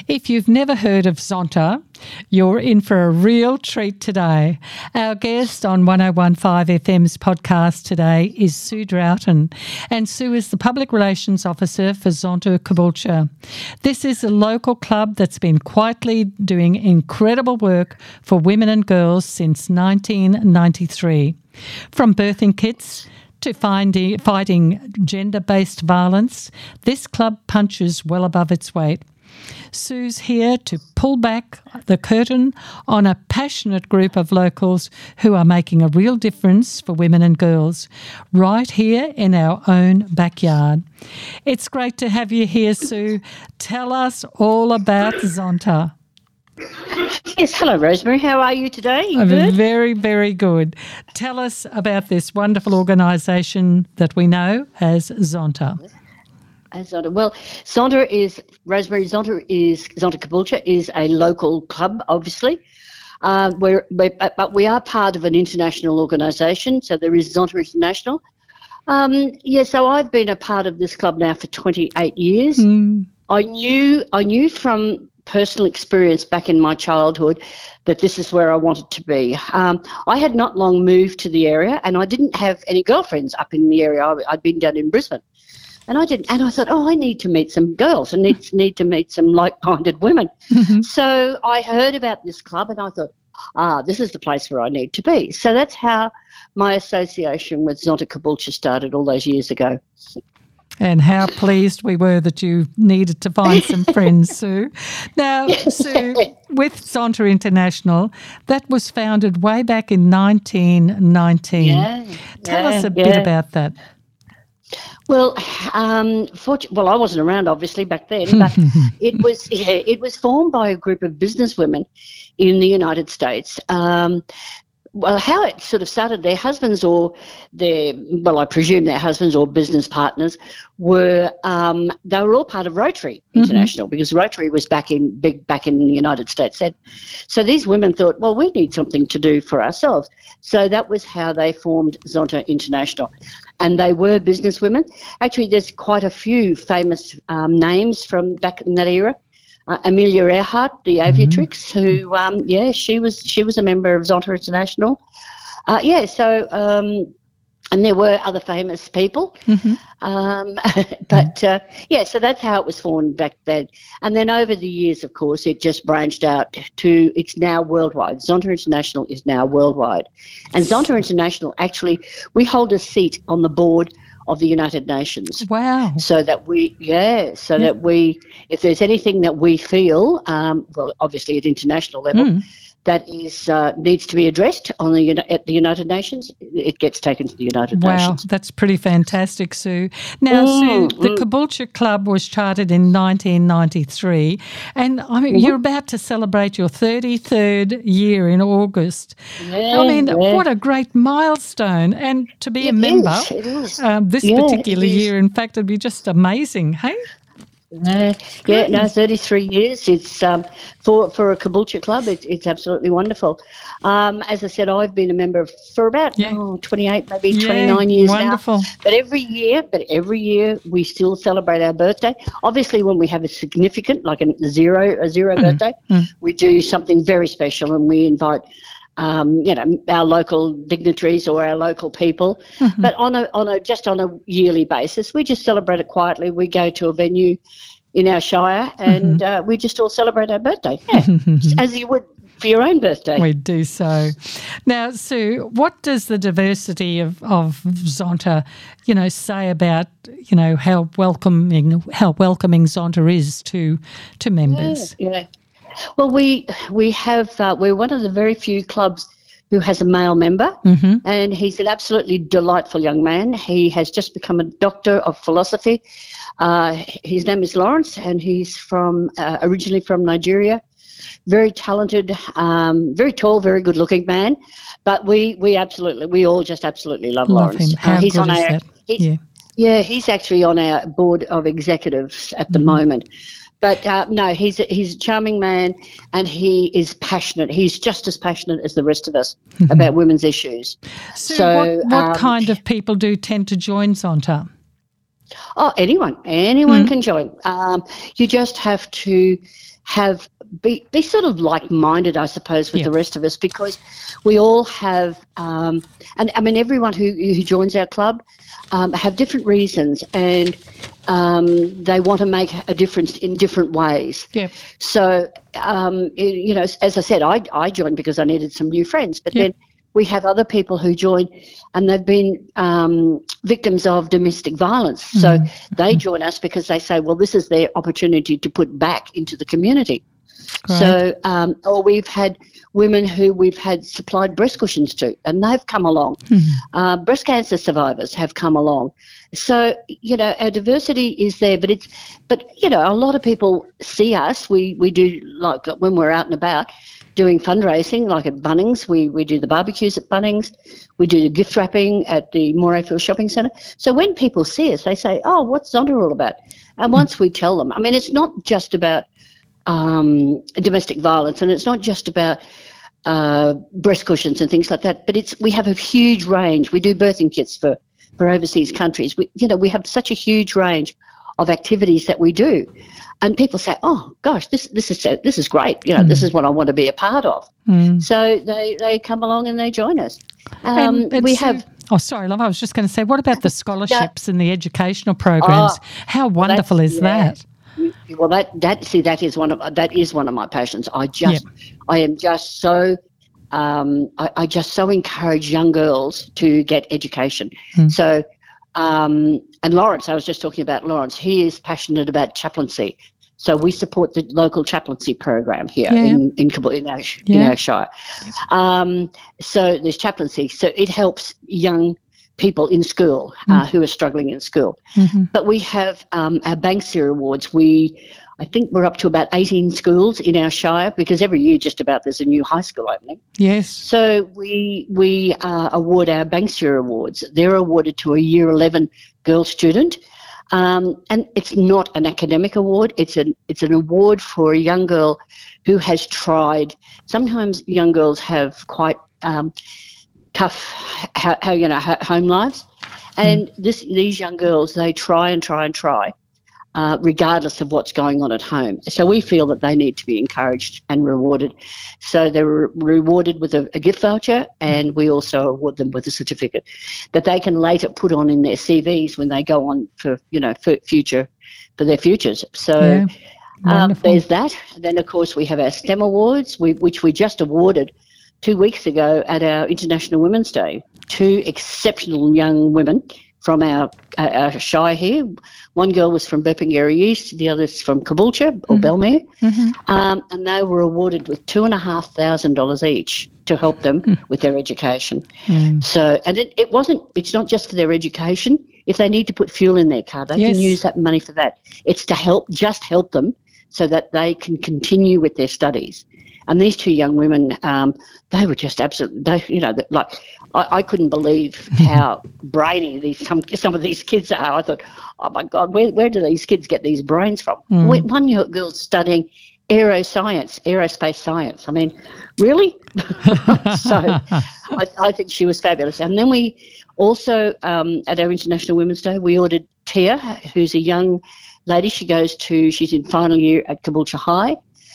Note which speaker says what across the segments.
Speaker 1: If you've never heard of Zonta, you're in for a real treat today. Our guest on 101.5 FM's podcast today is Sue Drowton, and Sue is the Public Relations Officer for Zonta Caboolture. This is a local club that's been quietly doing incredible work for women and girls since 1993. From birthing kits to fighting gender-based violence, this club punches well above its weight. Sue's here to pull back the curtain on a passionate group of locals who are making a real difference for women and girls right here in our own backyard. It's great to have you here, Sue. Tell us all about Zonta.
Speaker 2: Yes, hello, Rosemary. How are you today? You good?
Speaker 1: Very, very good. Tell us about this wonderful organisation that we know as Zonta.
Speaker 2: Well, Zonta Caboolture is a local club, obviously. But we are part of an international organisation, so there is Zonta International. So I've been a part of this club now for 28 years. I knew from personal experience back in my childhood that this is where I wanted to be. I had not long moved to the area, and I didn't have any girlfriends up in the area. I'd been down in Brisbane. And I thought, I need to meet some girls and need to meet some like-minded women. Mm-hmm. So I heard about this club and I thought, this is the place where I need to be. So that's how my association with Zonta Caboolture started all those years ago.
Speaker 1: And how pleased we were that you needed to find some friends, Sue. Now, Sue, with Zonta International, that was founded way back in 1919. Tell us a bit about that.
Speaker 2: Well, I wasn't around obviously back then, but it was formed by a group of businesswomen in the United States. How it sort of started, their husbands I presume their husbands or business partners were they were all part of Rotary International, because Rotary was back in the United States then. So these women thought, well, we need something to do for ourselves. So that was how they formed Zonta International. And they were businesswomen. Actually, there's quite a few famous names from back in that era. Amelia Earhart, the aviatrix, who, she was a member of Zonta International. And there were other famous people. Mm-hmm. So that's how it was formed back then. And then over the years, of course, it just branched out to, it's now worldwide. Zonta International is now worldwide. And Zonta International, actually, we hold a seat on the board of the United Nations.
Speaker 1: Wow.
Speaker 2: That if there's anything that we feel, obviously at international level, that is needs to be addressed at the United Nations, it gets taken to the United Nations.
Speaker 1: Wow, that's pretty fantastic, Sue. Now, Sue, the Caboolture Club was chartered in 1993, and you're about to celebrate your 33rd year in August. What a great milestone, and to be a member this particular year, in fact, it'd be just amazing, hey?
Speaker 2: 33 years. It's for a Caboolture club. It's absolutely wonderful. As I said, I've been a member for about 28, maybe 29 years
Speaker 1: wonderful.
Speaker 2: Now. But every year we still celebrate our birthday. Obviously, when we have a significant, like a zero birthday, we do something very special, and we invite our local dignitaries or our local people. Mm-hmm. But on a yearly basis, we just celebrate it quietly. We go to a venue in our shire and we just all celebrate our birthday, as you would for your own birthday.
Speaker 1: We do so. Now, Sue, what does the diversity of Zonta, say about, how welcoming Zonta is to members?
Speaker 2: Yeah. Well, we have we're one of the very few clubs who has a male member, and he's an absolutely delightful young man. He has just become a doctor of philosophy. His name is Lawrence, and he's originally from Nigeria. Very talented, very tall, very good-looking man. But we all just absolutely love Lawrence.
Speaker 1: Him. How
Speaker 2: he's
Speaker 1: good
Speaker 2: on
Speaker 1: is
Speaker 2: our
Speaker 1: that?
Speaker 2: He's actually on our board of executives at the moment. But he's a charming man, and he is passionate. He's just as passionate as the rest of us about women's issues.
Speaker 1: So what kind of people do tend to join Zonta?
Speaker 2: Oh, anyone can join. You just have to be sort of like-minded, I suppose, with the rest of us, because we all have, and I mean, everyone who joins our club have different reasons, and they want to make a difference in different ways.
Speaker 1: Yeah.
Speaker 2: So, you know, as I said, I joined because I needed some new friends, but then we have other people who join and they've been victims of domestic violence. So they join us because they say, well, this is their opportunity to put back into the community. Great. So, or we've had women who we've had supplied breast cushions to, and they've come along. Breast cancer survivors have come along. So, you know, our diversity is there, but you know, a lot of people see us. We do, like when we're out and about doing fundraising, like at Bunnings, we do the barbecues at Bunnings, we do the gift wrapping at the Morayfield Shopping Centre. So when people see us, they say, oh, what's Zonta all about? And once we tell them, I mean, it's not just about domestic violence, and it's not just about breast cushions and things like that, but we have a huge range. We do birthing kits for overseas countries. We have such a huge range of activities that we do, and people say, "Oh gosh, this is great. You know, this is what I want to be a part of." So they come along and they join us. We have.
Speaker 1: Oh, sorry, love. I was just going to say, what about the scholarships and the educational programs? How wonderful is that?
Speaker 2: Well, that is one of my passions. I am just so I just so encourage young girls to get education. So, and Lawrence, I was just talking about Lawrence. He is passionate about chaplaincy. So we support the local chaplaincy program here in our shire. So there's chaplaincy. So it helps young people in school who are struggling in school. But we have our Banksia Awards. I think we're up to about 18 schools in our shire, because every year just about there's a new high school opening.
Speaker 1: Yes.
Speaker 2: So we award our Banksia Awards. They're awarded to a Year 11 girl student. And it's not an academic award. It's an award for a young girl who has tried. Sometimes young girls have quite tough, home lives, and these young girls, they try, regardless of what's going on at home. So we feel that they need to be encouraged and rewarded. So they're rewarded with a gift voucher, and we also award them with a certificate that they can later put on in their CVs when they go on for their futures. So there's that. Then of course we have our STEM Awards, which we just awarded 2 weeks ago at our International Women's Day. 2 exceptional young women from our shire here. One girl was from Burpengary East, the other's from Caboolture or Belmere, and they were awarded with $2,500 each to help them with their education. So, and it's not just for their education. If they need to put fuel in their car, they can use that money for that. It's to help them so that they can continue with their studies. And these 2 young women, they were just absolutely, I couldn't believe how brainy some of these kids are. I thought, oh my God, where do these kids get these brains from? One girl's studying aerospace science. I mean, really? So I think she was fabulous. And then we also, at our International Women's Day, we ordered Tia, who's a young lady. She's in final year at Caboolture High.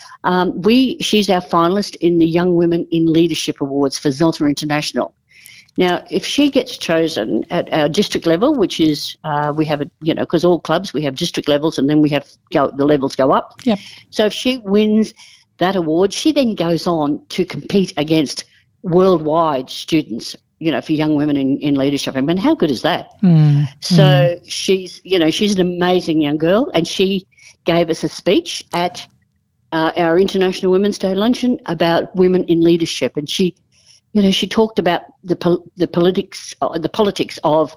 Speaker 2: She's our finalist in the Young Women in Leadership Awards for Zonta International. Now, if she gets chosen at our district level, which is we have because all clubs we have district levels, and then the levels go up.
Speaker 1: Yep.
Speaker 2: So if she wins that award, she then goes on to compete against worldwide students, for young women in leadership. I mean, how good is that? So she's an amazing young girl, and she gave us a speech at our International Women's Day luncheon about women in leadership, and she talked about the politics of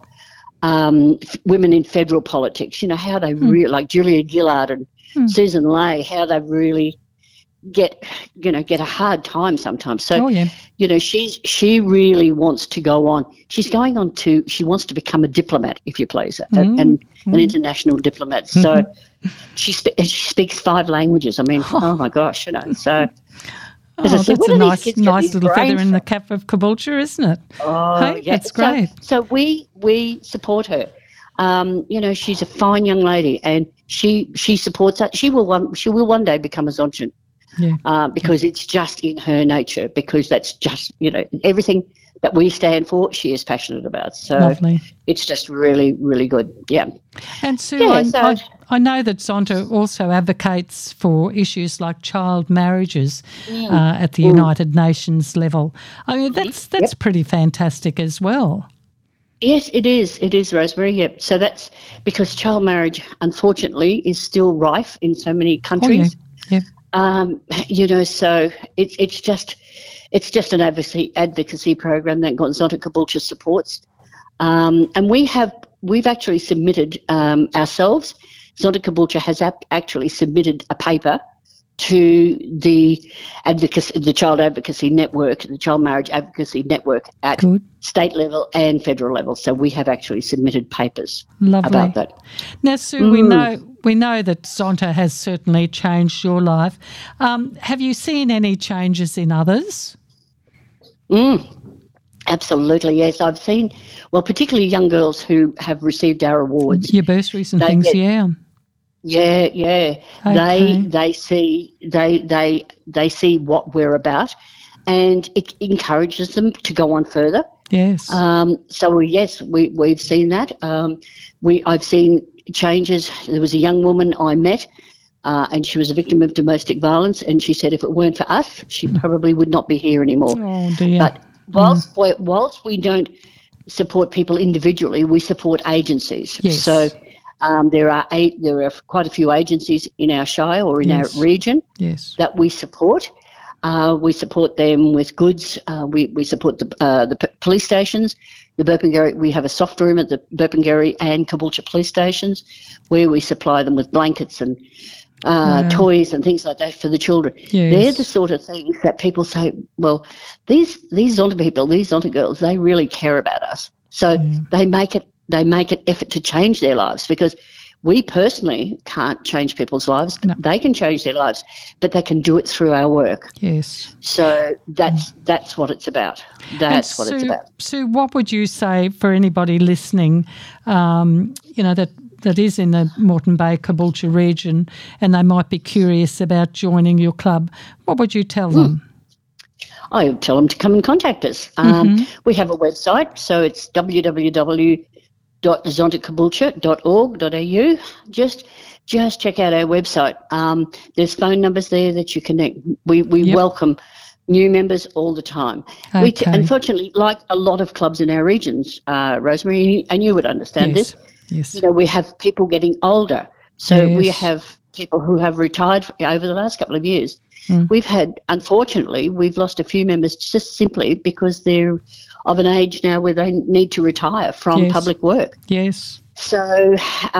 Speaker 2: women in federal politics. How they really, like Julia Gillard and Susan Ley, how they really get a hard time sometimes. So, she really wants to go on. She wants to become a diplomat, if you please, and an international diplomat. So she speaks 5 languages. I mean, oh my gosh, so.
Speaker 1: That's a nice little feather in the cap of Caboolture, isn't it?
Speaker 2: Oh,
Speaker 1: hey,
Speaker 2: yeah.
Speaker 1: That's great.
Speaker 2: So we support her. she's a fine young lady, and she supports that. She will one day become a Zontian. Because it's just in her nature, because that's just, everything that we stand for, she is passionate about. So
Speaker 1: lovely.
Speaker 2: It's just really, really good. Yeah.
Speaker 1: And Sue, I know that Zonta also advocates for issues like child marriages at the United Nations level. I mean, that's pretty fantastic as well.
Speaker 2: Yes, it is. It is, Rosemary. Yep. So that's because child marriage, unfortunately, is still rife in so many countries.
Speaker 1: Yeah.
Speaker 2: So it's just an advocacy program that Zonta Caboolture supports, and we've actually submitted ourselves. Zonta Caboolture has actually submitted a paper to the Child Advocacy Network, the Child Marriage Advocacy Network at state level and federal level. So we have actually submitted papers about that.
Speaker 1: Now, Sue, we know that Zonta has certainly changed your life. Have you seen any changes in others?
Speaker 2: Absolutely, yes. I've seen, particularly young girls who have received our awards.
Speaker 1: Your bursaries and things,
Speaker 2: Yeah.
Speaker 1: Okay.
Speaker 2: They see what we're about, and it encourages them to go on further.
Speaker 1: Yes.
Speaker 2: We've seen that. I've seen changes. There was a young woman I met, and she was a victim of domestic violence, and she said if it weren't for us, she probably would not be here anymore.
Speaker 1: Oh dear.
Speaker 2: But whilst we don't support people individually, we support agencies.
Speaker 1: Yes.
Speaker 2: So. There are quite a few agencies in our shire or in our region that we support. We support them with goods. We support the police stations. The Burpengary, we have a soft room at the Burpengary and Caboolture police stations where we supply them with blankets and toys and things like that for the children.
Speaker 1: Yes.
Speaker 2: They're the sort of things that people say, well, these Zonta people, these Zonta girls, they really care about us. So they make an effort to change their lives, because we personally can't change people's lives. No. They can change their lives, but they can do it through our work.
Speaker 1: Yes.
Speaker 2: So that's what it's about. That's what it's about.
Speaker 1: Sue, what would you say for anybody listening, that is in the Moreton Bay Caboolture region, and they might be curious about joining your club? What would you tell them?
Speaker 2: I would tell them to come and contact us. We have a website, so it's www.zontacaboolture.org.au. Just check out our website. There's phone numbers there that you connect. We welcome new members all the time.
Speaker 1: Okay.
Speaker 2: Unfortunately, like a lot of clubs in our regions, Rosemary, and you would understand this.
Speaker 1: Yes.
Speaker 2: We have people getting older. So we have people who have retired over the last couple of years. Unfortunately, we've lost a few members just simply because they're of an age now where they need to retire from public work.
Speaker 1: Yes.
Speaker 2: So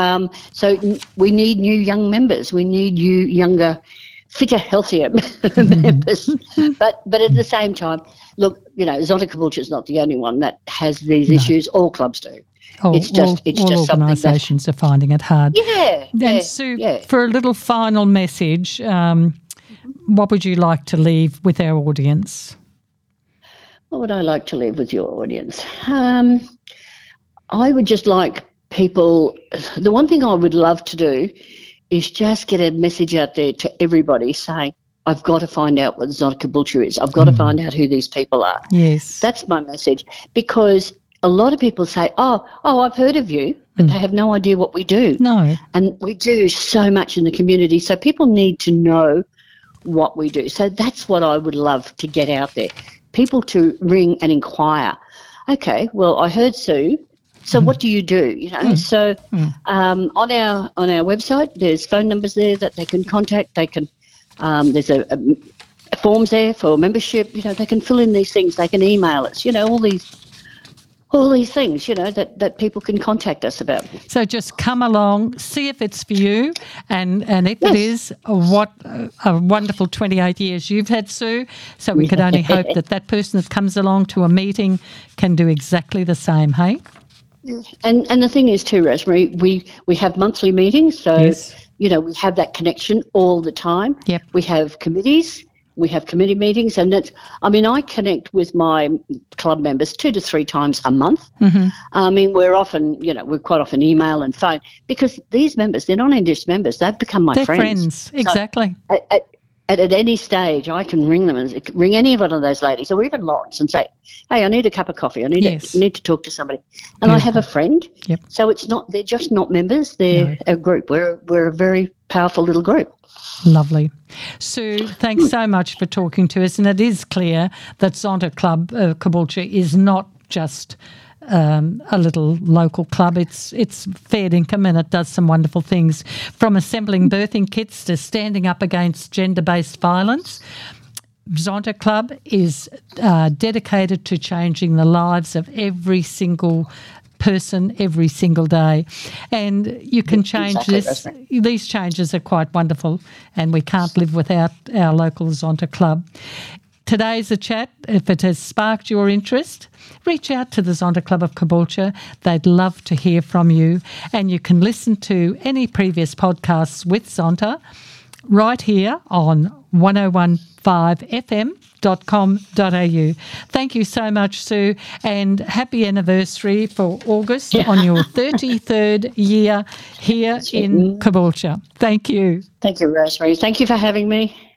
Speaker 2: we need new young members. We need new, younger, fitter, healthier members. But at the same time, look, Zonta Caboolture is not the only one that has these issues. All clubs do. It's just
Speaker 1: organisations are finding it hard.
Speaker 2: Yeah.
Speaker 1: Sue, for a little final message, what would you like to leave with our audience?
Speaker 2: What would I like to leave with your audience? I would just like people, the one thing I would love to do is just get a message out there to everybody saying, I've got to find out what Zonta Caboolture is. I've got to find out who these people are.
Speaker 1: Yes.
Speaker 2: That's my message, because a lot of people say, oh, I've heard of you, but they have no idea what we do.
Speaker 1: No.
Speaker 2: And we do so much in the community, so people need to know what we do. So that's what I would love to get out there. People to ring and inquire. Okay, well, I heard Sue, so what do you do? So on our website, there's phone numbers there that they can contact. They can there's a forms there for membership. They can fill in these things. They can email us. All these things, that people can contact us about.
Speaker 1: So just come along, see if it's for you, and if it is, what a wonderful 28 years you've had, Sue. So we could only hope that person that comes along to a meeting can do exactly the same, hey?
Speaker 2: And the thing is too, Rosemary, we have monthly meetings, so we have that connection all the time.
Speaker 1: Yep.
Speaker 2: We have committees. We have committee meetings, and I connect with my club members 2 to 3 times a month.
Speaker 1: Mm-hmm.
Speaker 2: I mean, we're quite often email and phone, because these members, they're not Indigenous members, they've become my
Speaker 1: They're
Speaker 2: friends.
Speaker 1: Exactly.
Speaker 2: So at any stage, I can ring them and ring any one of those ladies, or even Lawrence, and say, hey, I need a cup of coffee. I need to talk to somebody. And I have a friend.
Speaker 1: Yep.
Speaker 2: So they're just not members. They're a group. We're a very powerful little group.
Speaker 1: Lovely. Sue, thanks so much for talking to us. And it is clear that Zonta Club Caboolture is not just a little local club. It's fair income, and it does some wonderful things, from assembling birthing kits to standing up against gender-based violence. Zonta Club is dedicated to changing the lives of every single person every single day, and you can change this. These changes are quite wonderful, and we can't live without our local Zonta Club. Today's a chat. If it has sparked your interest, reach out to the Zonta Club of Caboolture. They'd love to hear from you, and you can listen to any previous podcasts with Zonta right here on 1015fm.com.au. Thank you so much, Sue, and happy anniversary for August on your 33rd year here in Caboolture. Thank you.
Speaker 2: Thank you, Rosemary. Thank you for having me.